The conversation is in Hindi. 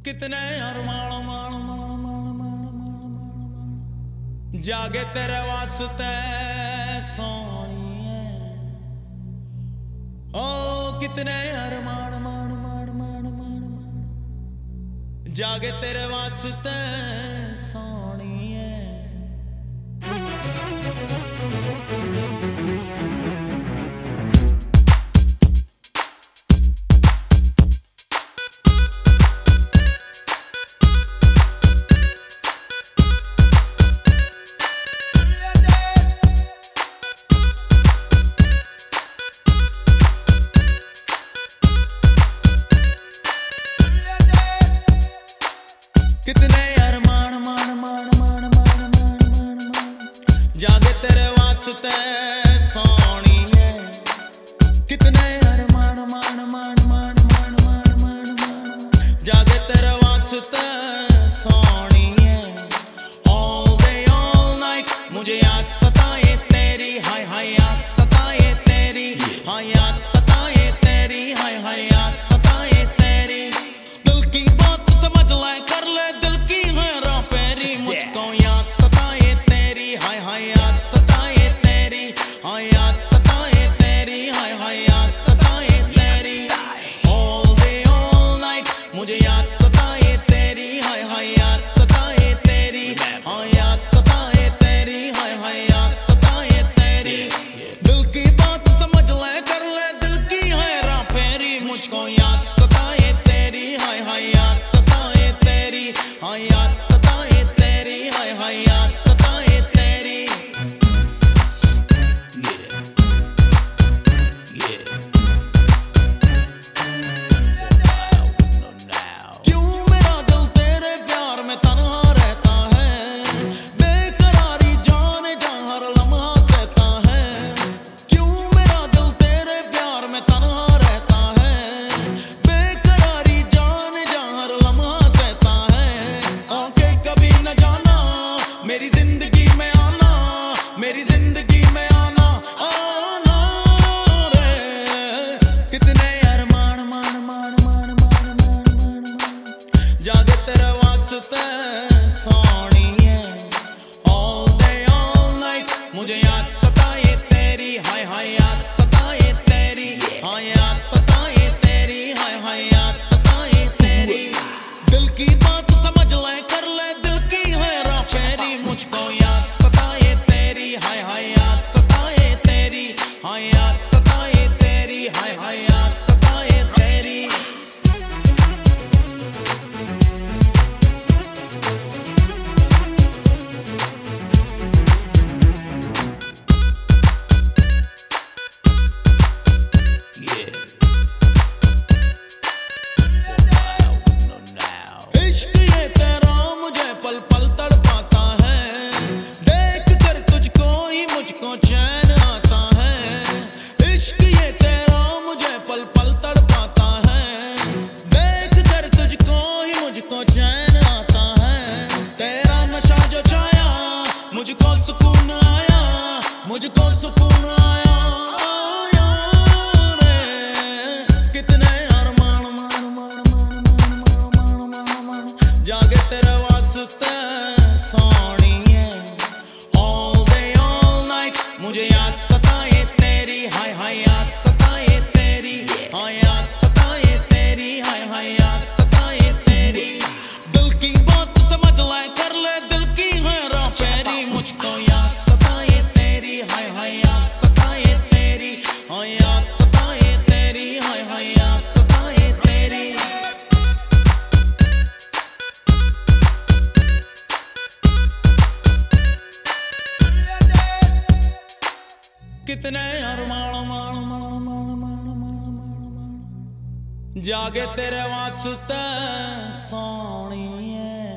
कितने अरमान मान मान मान मान मान मान जागे तेरे वास्ते सोनिए। ओ कितने अरमान मान मान मान मान मान जागे तेरे वास्ते सोनिए। कितने अरमान मान मान मान मान मान मान मान जागे तेरे वास्ते सोनिए। कितने अरमान मान मान मान मान मान मान मान जागे तेरे वास्ते सोनिए। All day all night मुझे याद सताए तेरी, हाय हाय याद सताए तेरी, हाय याद सताए तेरी, हाय हाय याद सताए तेरी। दिल की बात समझ ले, कर ले दिल की हैरान पेरी। मुझको याद सताए तेरी, हाय हाय याद सताए तेरी, हाय याद सताए तेरी, हाय हाय याद सताए तेरी। All day all night मुझे याद सताए तेरी, हाय हाय याद सताए तेरी, हाय याद सताए तेरी, हाय हाय याद सताए तेरी। दिल की बात समझ ले, कर ले दिल की हैरान फेरी। मुझको याद सताए तेरी, हाय हाय याद सताए तेरी, हाय याद सताए तेरी, हाय हाय याद सताए तेरी। क्यों मेरा दिल तेरे प्यार में तन्हा रहता है, बेकरारी जाने जा हर लम्हा सहता है। क्यों मेरा दिल तेरे प्यार में तन्हा रहता है, बेकरारी जाने जा हर लम्हा सहता है। आके कभी न जाना मेरी जिंदगी में आना, मेरी जिंदगी में आना आना रे। कितने अरमान मान मान मान मान मान मान मान जागे तेरे वास्ते सोनिए। All day all night मुझे याद सताए तेरी, हाय हाय याद सताए तेरी, हाय याद सताए तेरी, हाय हाय याद सताए तेरी। दिल की बात समझ ले, कर ले दिल की हैरान फेरी। मुझको याद सताए तेरी, हाय हाय याद सताए तेरी, हाय याद सताए तेरी, हाय हाय याद सताए तेरी। इश्क ये तेरा मुझे पल पल तड़पाता है, देख कर तुझको ही मुझको चैन आता है। इश्क ये तेरा मुझे पल पल तड़पाता है, देख कर तुझको ही मुझको चैन आता है। तेरा नशा जो छाया मुझको सुकून आया, मुझको सुकून आया आया रे। कितने अरमान मान मान मान मान मान मान मान जागे तेरे वास्ते सोनिए। All day all night मुझे याद सताए तेरी, हाय हाय याद सताए तेरी, हाय याद सताए तेरी, हाय हाय याद सताए तेरी। दिल की बात समझ ले, कर ले दिल की हैरान फेरी। मुझको याद सताए तेरी, हाय हाय याद सताए तेरी, हाय याद सताए तेरी, हाय हाय याद सताए तेरी। कितने अरमान मान मान मान मान मान मान मान जागे तेरे वास्ते सोनिए।